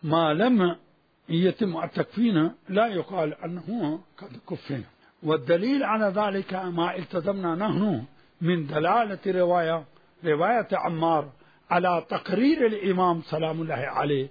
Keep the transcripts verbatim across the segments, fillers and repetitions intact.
ما لم يتم التكفين لا يقال أنه قد كفن. والدليل على ذلك ما التزمنا نحن من دلالة رواية رواية عمار على تقرير الإمام سلام الله عليه،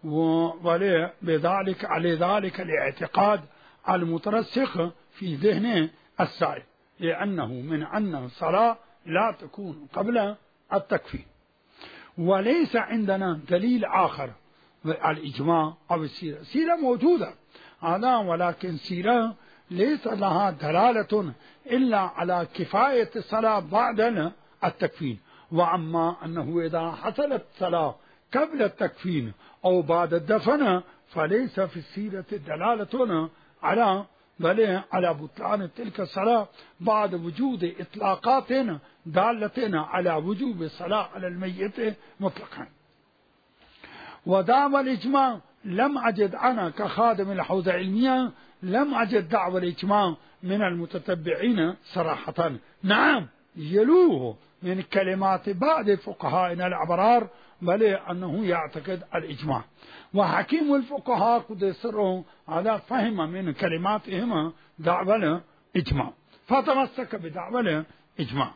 وبذلك على ذلك الاعتقاد المترسخ في ذهن السائل، لأنه من أن الصلاة لا تكون قبل التكفين. وليس عندنا دليل آخر الإجماع أو السيرة. السيرة موجودة هذا، ولكن سيرة ليس لها دلالة إلا على كفاية الصلاة بعد التكفين. وأما أنه إذا حصلت الصلاة قبل التكفين أو بعد الدفن فليس في السيرة دلالة على بل على بطلان تلك الصلاة بعد وجود إطلاقات دالة على وجوب الصلاة على الميت مطلقا. ودعوى الإجماع لم أجد أنا كخادم الحوزة العلمية لم أجد دعوى الإجماع من المتتبعين صراحة. نعم يلوه من كلمات بعض فقهائنا الأبرار بل أنه يعتقد الإجماع. وحكيم الفقهاء قد سرهم هذا فهم من كلماتهم دعوى الإجماع فتمسك بدعوى الإجماع.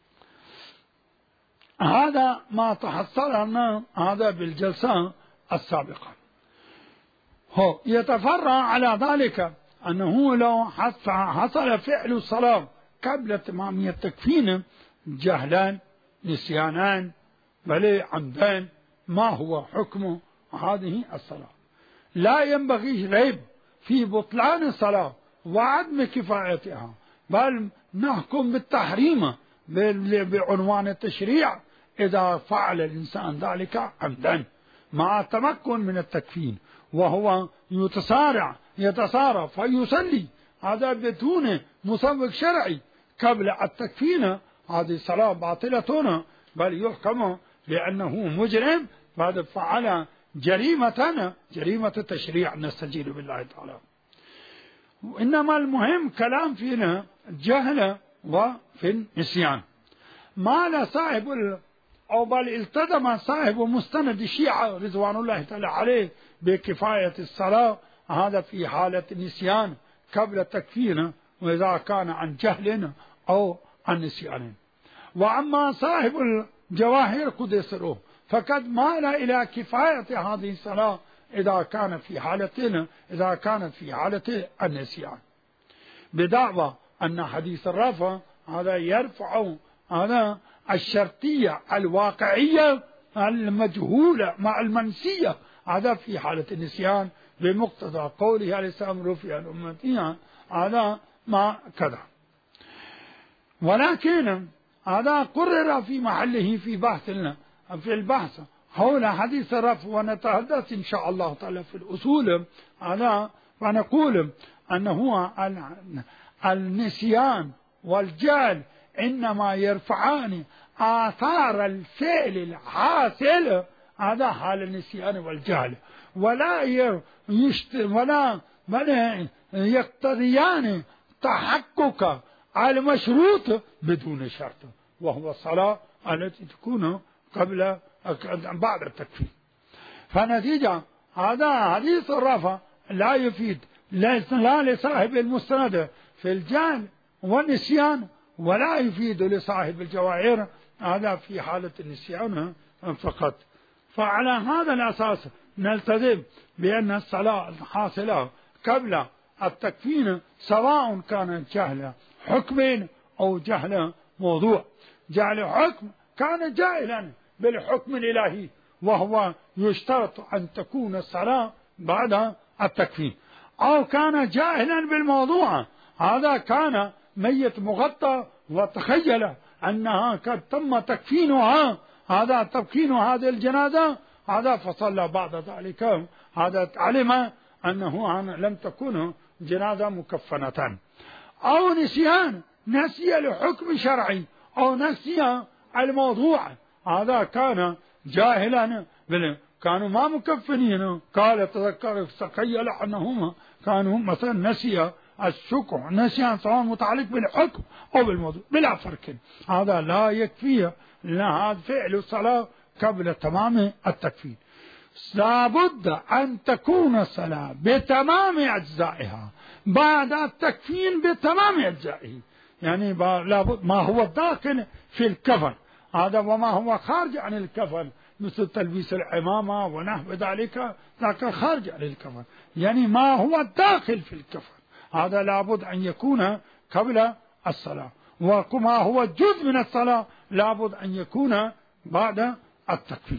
هذا ما تحصلنا هذا بالجلسة السابقة. هو يتفرع على ذلك أنه لو حصل فعل الصلاة قبل تمام التكفين جهلان نسيانان بل عمدان ما هو حكم هذه الصلاة؟ لا ينبغي ريب في بطلان الصلاة وعدم كفايتها، بل نحكم بالتحريم بعنوان التشريع إذا فعل الإنسان ذلك عمدا مع التمكن من التكفين، وهو يتسارع يتسارع فيصلي هذا بدون مسبق شرعي قبل التكفين، هذه الصلاة باطلة، بل يحكم بأنه مجرم بعد فعل جريمة جريمة التشريع. نستجير بالله تعالى. وإنما المهم كلام فينا جهل وفي النسيان. ما لا صاحب ال... أو بل التزم صاحب مستند الشيعة رضوان الله تعالى عليه بكفاية الصلاة هذا في حالة النسيان قبل التكفين، وإذا كان عن جهل أو عن نسيان. وأما صاحب الجواهر قدسره فقد مال إلى كفاية هذه الصلاة إذا كان في حالة إذا كانت في حالة النسيان، بدعوى أن حديث الرفع هذا يرفع هذا الشرطية الواقعية المجهولة مع المنسية هذا في حالة النسيان، بمقتضى قوله عليه السلام رفع الأمتية هذا ما كذا. ولكن هذا قرر في محله في بحث في البحث حول حديث الرفع، ونتحدث إن شاء الله تعالى في الأصول هذا، ونقول أنه النسيان والجهل إنما يرفعان آثار الفعل الحاصل هذا حال النسيان والجهل، ولا يشت ولا ولا يقتضيان تحقق المشروط بدون شرط، وهو الصلاة التي تكون قبل بعد التكفير. فنتيجة هذا حديث الرفع لا يفيد لا لصاحب المستند في الجهل والنسيان، ولا يفيد لصاحب الجواهر هذا في حالة النسيان فقط. فعلى هذا الأساس نلتزم بأن الصلاة الحاصلة قبل التكفين سواء كان جهل حكم أو جهل موضوع. جهل حكم كان جاهلا بالحكم الإلهي، وهو يشترط أن تكون الصلاة بعد التكفين، أو كان جاهلا بالموضوع هذا كان ميت مغطى وتخيل أنها قد تم تكفينها هذا تكفين هذه الجنازة هذا فصلى بعد ذلك هذا علم أنه لم تكن جنازة مكفنة. أو نسيان نسي لحكم شرعي أو نسي الموضوع هذا كان جاهلا كانوا ما مكفنين، قال تذكر تخيل أنهم كانوا مثلا نسي الشكر نسيان سواء متعلق بالحكم أو بالموضوع بلا فرق، هذا لا يكفي لهذا فعل الصلاة قبل تمام التكفير. لابد أن تكون الصلاة بتمام أجزائها بعد التكفين بتمام أجزائه، يعني لابد ما هو داخل في الكفن هذا وما هو خارج عن الكفن مثل تلبيس العمامة ونحو ذلك، ذاك خارج عن الكفن، يعني ما هو داخل في الكفن هذا لابد أن يكون قبل الصلاة، وما هو جزء من الصلاة لابد أن يكون بعد التكفين.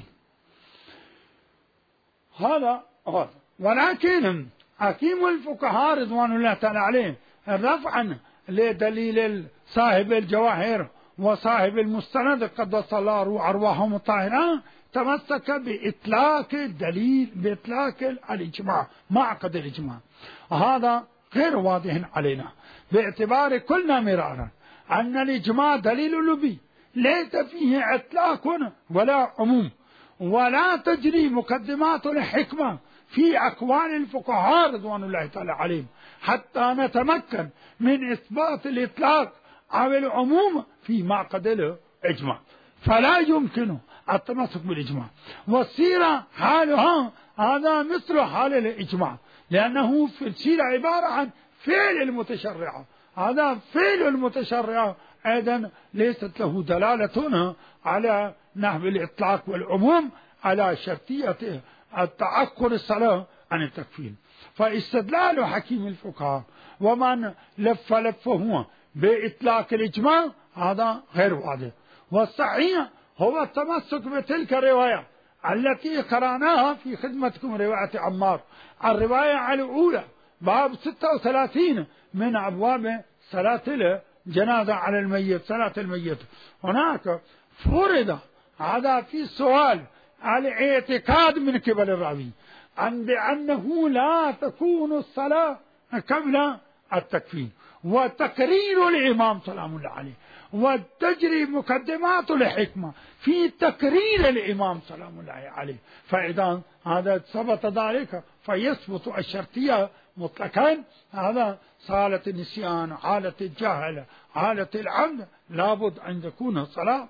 هذا هذا ولكن حكيم الفقهاء رضوان الله تعالى عليه رفعا لدليل صاحب الجواهر وصاحب المستند قدس الله أرواحهم الطاهرة تمسك بإطلاق الدليل بإطلاق الإجماع معقد الإجماع. هذا غير واضح علينا باعتبار كلنا مرارا أن الإجماع دليل لبي ليس فيه إطلاق ولا عموم، ولا تجري مقدمات الحكمة في أقوال الفقهاء رضوان الله تعالى عليهم حتى نتمكن من إثبات الإطلاق أو العموم في معقد الإجماع، فلا يمكن التمسك بالإجماع. والسيرة حالها هذا مثل حال الإجماع، لأنه في السيرة عبارة عن فعل المتشرعة، هذا فعل المتشرعة أيضا ليست له دلالة على نحو الإطلاق والعموم على شرطية التعقل الصلاة عن التكفين. فاستدلال حكيم الفقهاء ومن لف لفه بإطلاق الإجماع هذا غير واضح، والصحيح هو التمسك بتلك الرواية التي قرأناها في خدمتكم، رواية عمار، الرواية الأولى باب ستة وثلاثين من أبواب صلاة الجنازة على الميت، صلاة الميت. هناك فرض هذا في سؤال الاعتقاد من قبل الراوي عن بأنه لا تكون الصلاة قبل التكفين، وتقرير الإمام سلام الله عليه، وتجري مقدمات الحكمة في تقرير الإمام سلام الله عليه. فإذا هذا ثبت ذلك فيثبت الشرطية مطلقا، هذا حالة النسيان، حالة الجهل، حالة العمد لابد أن تكون الصلاة.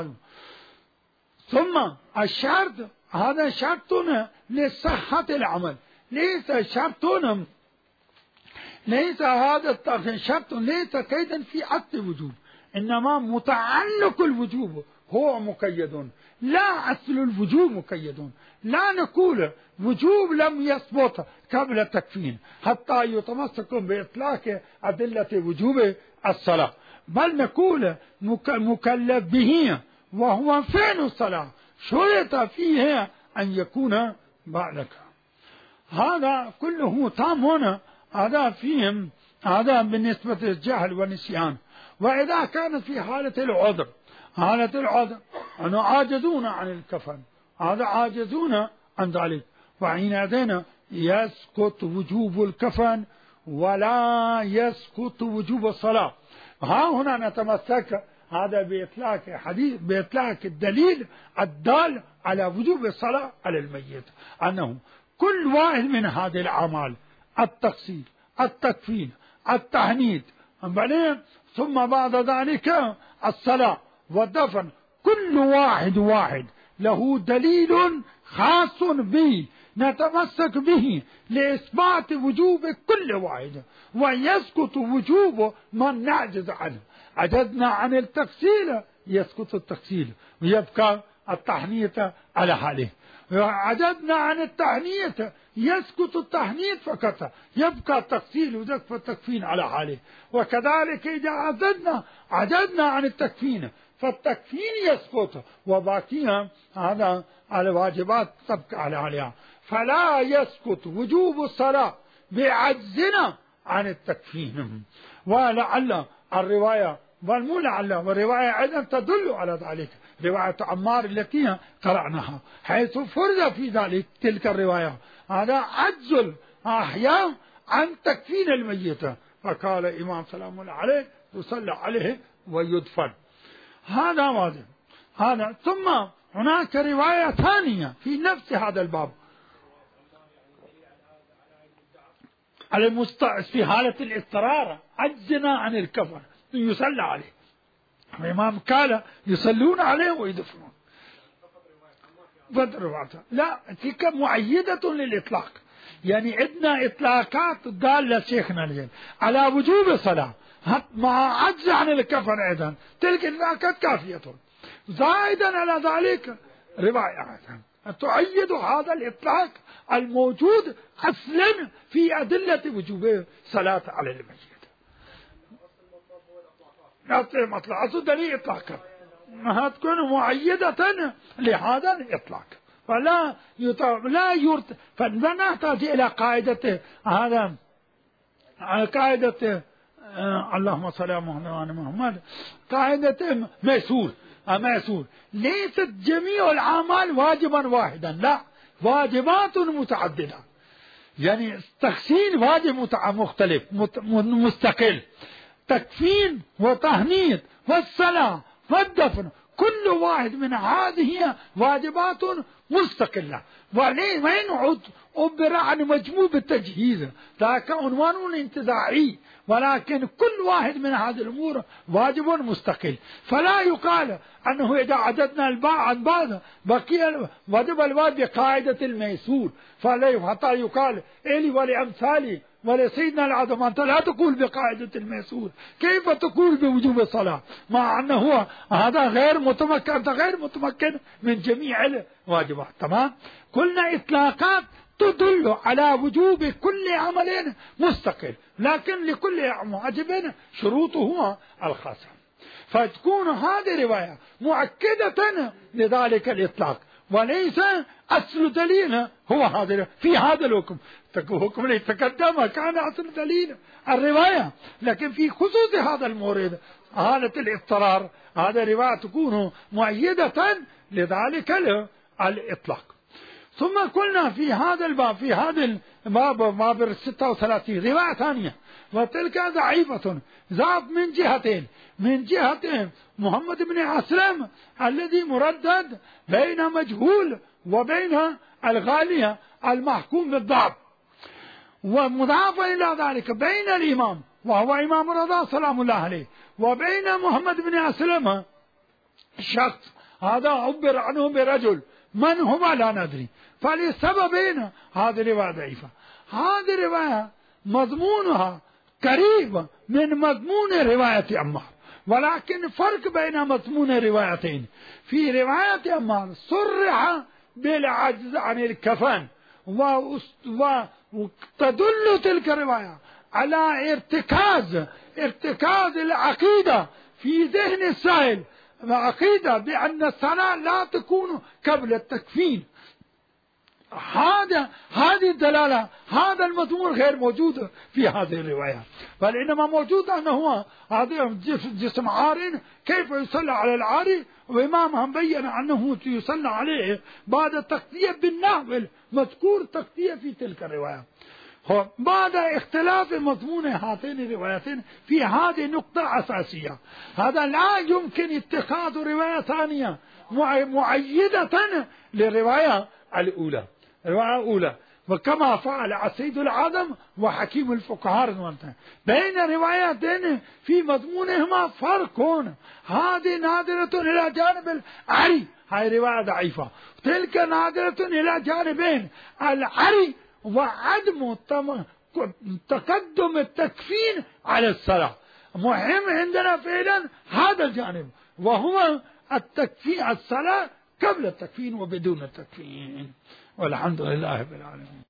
ثم الشرط هذا شرط لصحة العمل، ليس شرط ليس هذا شرط ليس قيدا في عقد الوجوب، إنما متعلق الوجوب هو مقيد، لا أصل الوجوب مقيد. لا نقول وجوب لم يثبت قبل التكفين حتى يتمسك بإطلاق أدلة وجوب الصلاة، بل نقول مكلف به وهو فعل الصلاة شرط فيه أن يكون بعدك. هذا كله تام هنا، هذا فيهم هذا بالنسبة للجهل والنسيان. وإذا كانت في حالة العذر، حالة العذر أنه عاجزون عن الكفن، هذا عاجزون عن ذلك، وحينئذ يسقط وجوب الكفن ولا يسقط وجوب الصلاة. ها هنا نتمسك هذا بإطلاق حديث بإطلاق الدليل الدال على وجوب الصلاة على الميت، أنه كل واحد من هذه الأعمال التغسيل، التكفين، التهنيد، ثم بعد ذلك الصلاة والدفن، كل واحد واحد له دليل خاص به نتمسك به لإثبات وجوب كل واحد، ويسقط وجوب من نعجز عنه. عجزنا عن التغسيل يسقط التغسيل ويبقى التحنية على حاله، عجزنا عن التحنية يسقط التحنية فقط، يبقى التغسيل ويبقى التكفين على حاله. وكذلك إذا عجزنا عجزنا عن التكفين فالتكفين يسقط وباقيها هذا على واجبات تبقى على عليها، فلا يسقط وجوب الصلاة بعجزنا عن التكفين. ولعل الرواية والمو لعل والرواية أيضا تدل على ذلك، رواية عمار التي قرأناها حيث فرض في ذلك تلك الرواية هذا عجز الأحياء عن تكفين الميت، فقال الإمام سلام الله عليه يصلى عليه ويدفن. هذا واضح. هذا ثم هناك رواية ثانية في نفس هذا الباب في حالة الاضطرار عجزنا عن الكفن يصلى عليه، الإمام قال يصلون عليه ويدفنون. لا، تلك معيدة للإطلاق. يعني عندنا إطلاقات قال لشيخنا الجل على وجوب الصلاة مع عجز عن الكفن أيضا، تلك الإطلاقات كافية. زائدا على ذلك رواية تؤيد هذا الإطلاق الموجود أصلا في أدلة وجوب صلاة على الميت. مطلع أصل دليل إطلاقا ما تكون معيدة لهذا الإطلاق، فلا يطلق لا يرت فلا نحتاج إلى قاعدة هذا قاعدة آه اللهم صل على محمد محمد قاعدة ميسور ميسور. ليست جميع الأعمال واجبا واحدا، لا، واجبات متعددة. يعني تحسين واجب مختلف مستقل، تكفين وتهنيد والصلاة والدفن كل واحد من هذه واجبات مستقلة. وين عد عبر عن مجموع التجهيز ذاك عنوان انتزاعي، ولكن كل واحد من هذه الأمور واجب مستقل. فلا يقال أنه إذا عددنا الباء عن بعض بقي واجب الواجب بقاعدة الميسور، فلا حتى يقال إلي ولأمثالي ولسيدنا العظم أنت لا تقول بقاعدة الميسور، كيف تقول بوجوب الصلاة مع أنه هو هذا غير متمكن، أنت غير متمكن من جميع الواجبات. تمام. قلنا إطلاقات تدل على وجوب كل عمل مستقل، لكن لكل واجب شروطه الخاصة، فتكون هذه الرواية مؤكدة لذلك الإطلاق، وليس أصل دليل هو هذا في هذا الحكم. الحكم اللي تقدم كان أصل دليل الرواية، لكن في خصوص هذا المورد حالة الاضطرار هذا الرواية تكون مؤيدة لذلك الإطلاق. ثم قلنا في هذا الباب في هذا الباب باب ستة وثلاثين رواية ثانية، وتلك ضعيفة ضعف من جهتين. من جهة محمد بن أسلم الذي مردد بين مجهول وبين الغالية المحكوم بالضعف، ومضافا إلى ذلك بين الإمام وهو إمام الرضا سلام الله عليه وبين محمد بن أسلم شخص هذا عبر عنه برجل من هو لا ندري، فلسببين هذه الرواية ضعيفة. هذه الرواية مضمونها قريب من مضمون رواية عمار، ولكن فرق بين مضمون الروايتين. في رواية عمار صرح بالعجز عن الكفن، وتدل تلك الرواية على ارتكاز ارتكاز العقيدة في ذهن السائل، العقيدة بأن الصلاة لا تكون قبل التكفين. هذا هذه الدلالة هذا المضمون غير موجود في هذه الرواية، بل إنما موجود أنه هذا جسم عار كيف يصلى على العاري، وإمامهم بين أنه يصلى عليه بعد التغطية بالنحو المذكور تغطية في تلك الرواية. بعد اختلاف مضمون هاتين الروايتين في هذه نقطة أساسية، هذا لا يمكن اتخاذ رواية ثانية معيدة للرواية الأولى. الرواية الأولى وكما فعل السيد العظم وحكيم الفقهاء بين روايتين في مضمونهما فرق، هذه نادرة إلى جانب العري، هاي رواية ضعيفة، تلك نادرة إلى جانبين العري وعدم تقدم التكفين على الصلاة. مهم عندنا فعلا هذا الجانب، وهو التكفين الصلاة قبل التكفين وبدون التكفين. والحمد لله رب العالمين.